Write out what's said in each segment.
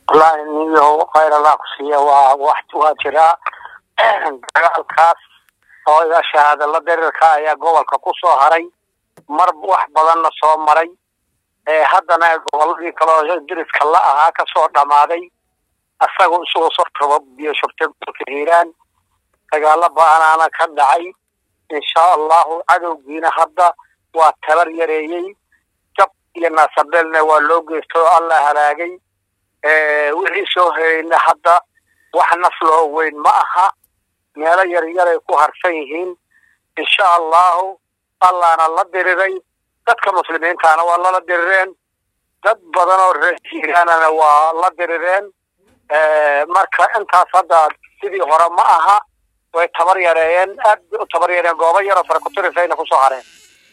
والله إنه خير الله كسيه وواحد واجرا dagaalkaas oo ila shahaada la diriirka ayaa gobolka ku soo haray mar wax badan la soo maray haddana gobolkii kale oo diriska la ahaa ka soo dhamaaday asagoo soo soo biyo shubtay Hiiraan dagaal baana ka dhacay insha Allah cadowgiina hadda waa tabar yareeyay jab iyo nasabelna waa loo geesto Allah halaagay wixii soo heeyna hadda wax naflo weyn ma aha meelo yar yar ay ku harsan yihiin insha Allah Allahna la diriray dadka muslimiintaana waa la dirireen dad badan oo reerkiina waa la dirireen marka intaas hadda sidii hore ma aha way tabar yareeyeen aad u tabar yareeyeen goobo yar oo farkutirayna ku soo hareen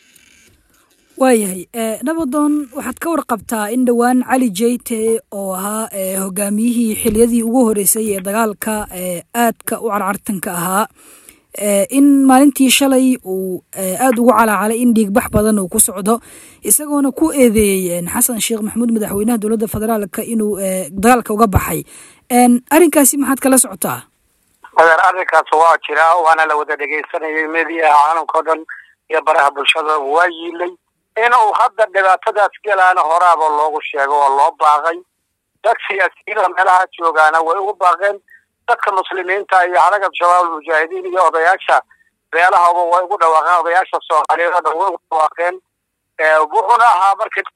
waayahay nabadoon waxaad ka warqabtaa in dhawaan Cali Jeyte oo ahaa hogaamiyihii xiliyadii ugu horeysay ee dagaalka aadka u carcartanka ahaa in maalintii shalay uu aad ugu calacalay in dhiigbax badan uu ku socdo isagoona ku eedeeyay Xasan Sheekh Maxamuud madaxweynaha dowladda federaalka inuu dagaalka uga baxay arrinkaasi maxaad kala socotaa arrinkaas waa jira waana la wada dhageysanayay media caalamka dhan iyo baraha bulshada waa yiilay inuu hadda dhibaatadaas galaana horaaba loogu sheego oo loo baaqay dad siyaasiyiin meelaha joogaana way ugu baaqeen dadka muslimiinta iyo xaraga shabaab mujaahidiin iyo odayaasha beelaha way ugu dhawaaqeen odayaasha Soomaaliyeed way ugu dhawaaqeen wuxuuna ahaa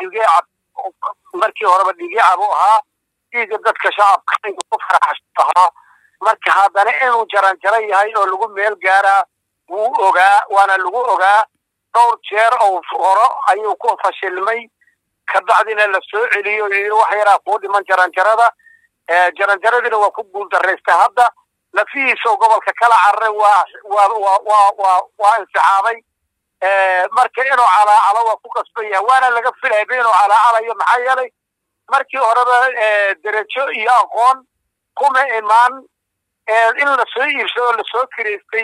markii horeba dhiigacab u ahaa dhiiga dadka shacabka ku faraxsan marka haddana inuu jaran yahay oo lagu meel gaaraa wuu ogaa waana lagu ogaa dhowr jeer oo horo ayuu ku fashilmay ka bacdina la soo celiyo wax yar ku dhiman jaranjaradina waa ku guul dareystay hadda lafihiisa gobolka kala carray waa insaxaabay marka inuu calaacalo waa ku qasban yahay waana laga filayay inuu calaacalayo maxaa yeelay markii horeba darajo iyo aqoon kuma imaan in la soo iibsado la soo kireystay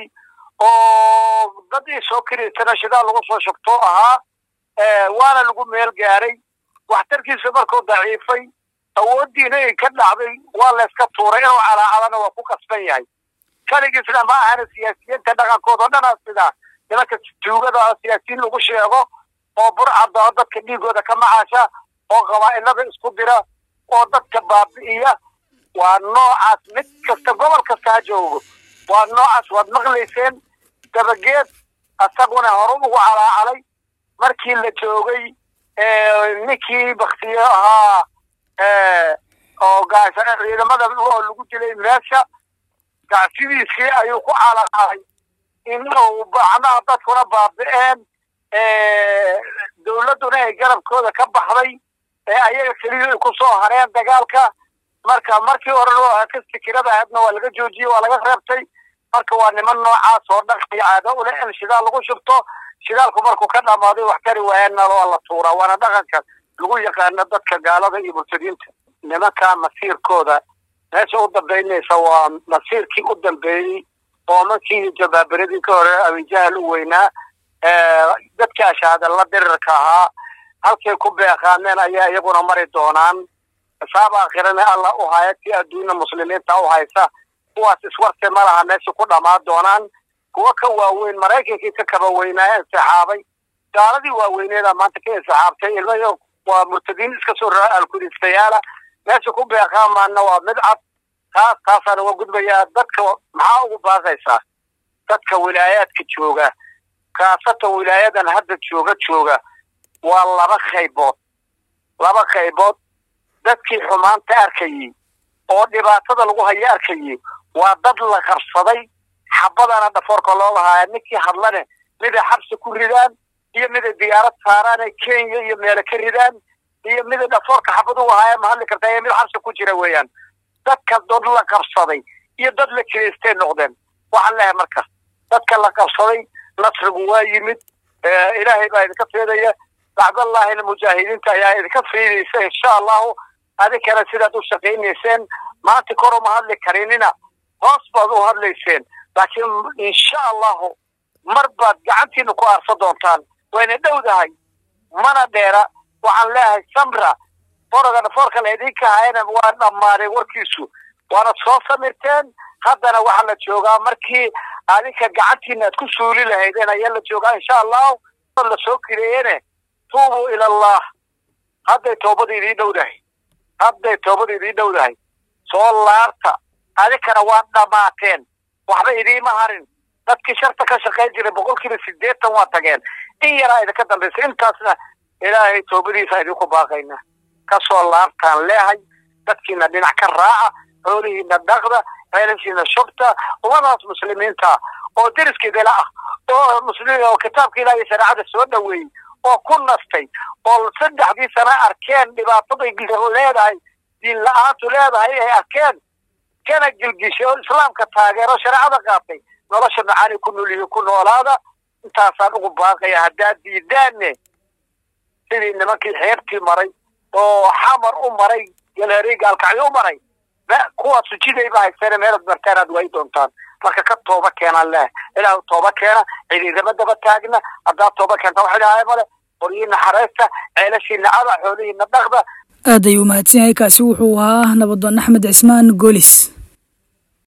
oo dad soo kireystana shida lagu soo shubto ahaa waana lagu meel gaaray waxtarkiisa markuu daciifay awoodiina ay ka dhacday waa la iska tuuray inuu calaacalana waa ku qasban yahay kaligiisna ma ahan siyaasiyiinta dhaqankooda dhan sida nimanka tuugada siyaasiyiin lagu sheego oo burcada dadka dhiigooda ka macaasha oo qabaa'ilada isku dira oo dadka baabi'iya waa noocaas mid kasta gobol kasta ha joogo waa noocaas waad maqlayseen dabageed asaguna hore ugu calaacalay markii la joogay ninkii baktiyo ahaa oo gaashan ciidamada oo lagu dilay meesha gaasidiisii ayuu ku calaacalay inuu bacnaha dadkuna baabi'een dowladuna ay garabkooda ka baxday ayaga keliya ay ku soo hareen dagaalka markii hore ka fikirada aadna waa laga joojiyay waa laga reebtay marka waa niman noocaas oo dhaqan caado u leh in shidaal lagu shubto shidaalku markuu ka dhamaaday wax kari waayana waa la tuuraa waana dhaqanka lagu yaqaan dadka gaalada iyo murtadiinta nimanka masiirkooda meesha u dambeynaysa waa masiirkii u dambeeyay oo markii jabaabiradii ka hore awijahal u weynaa dadka shahaada la dirirka ahaa halkay ku beeqaaneen ayaa iyaguna mari doonaan saaba akhirana Allah u hayati adduunka muslimiinta u haysa kuwaas iswartay malaha meesha ku dhamaa doonaan kuwa ka waaweyn Mareykanka ka kaba weynaa saxaabay gaaladii waaweyneeda maanta ka saxaabtay ilmayo waa murtadiin iska soo raal ku dhistayaala meesha ku beeqaamaana waa mid cad taasana waa gudbaya dadka maxaa ugu baaqaysa dadka wilaayaadka jooga kaasata wilaayadan hadda jooga waa laba qaybood dadkii xumaanta arkayay oo dhibaatada lagu hayo arkayay waa dad la qarsaday xabadana dhafoorka loo lahaa ninkii hadlane mid xabsi ku ridaan iyo mid diyaarad saaraan Kenya iyo meel ka ridaan iyo mid dhafoorka xabadu wahaa ma hadli kartaa mid xabsi ku jira weeyaan dadka dad la qarsaday iyo dad la kireystay noqdeen waxa la marka dadka la qarsaday nasrigu waa yimid ilaahay baa idinka fiidaya bacd Allah in mujaahidiinta ayaa idinka fiidaysa insha Allah adikana sidaad u shaqeynaysan maanta koro ma hadli karinina hoos baad u hadlayseen laakiin insha Allah marbaad gacantiina ku aarsa doontaan wayna dhowdahay mana dheera waxaan leeyahay samra foorka la idinka hayna waa dhammaanay warkiisu waana soo samirteen haddana waxaa la joogaa markii adinka gacantiina aad ku suuli lahaydeen ayaa la joogaa insha allahu la soo kireeyene tuubuu ila allah hadday toobada idiin dhowdahay soo laarta adinkana waa dhammaateen waxba idiima harin dadkii sharta ka shaqayn jiray 80% waa tageen in yaraa idinka dambaysa intaasna ilaahay toobadiisa idinku baaqayna ka soo laartaan leehay dadkiina dhinac ka raaca xoolihiina dhaqda ceelashiina shubta ummadaas muslimiinta oo deriskeeda ah oo muslimiin oo kitaabka ilaahay shariicada soo dhaweeyay oo ku nastay oo 3 sano arkeen dhibaatada leedahay diin la'aantu leedahay ay arkeen kana gilgisho islaamka taageero shariicada qaatay nolosha macaani ku noolaada intaasaan ugu baaqaya haddaad diidaanne sidii nimankii xeebtii maray oo xamar u maray galhareey gaalkacyo u maray kuwa sujiday baa haysana meelad martaanaad way doontaan marka ka tooba keenaan leh ilaahu tooba keena ciidama daba taagna haddaad tooba keenta wax ilaahay male qoryiina xareysta ceelashiina caba xoolihiina dhaqda aad ayuu mahadsan yahay kaasi wuxuu ahaa nabadoon axmed cismaan goolis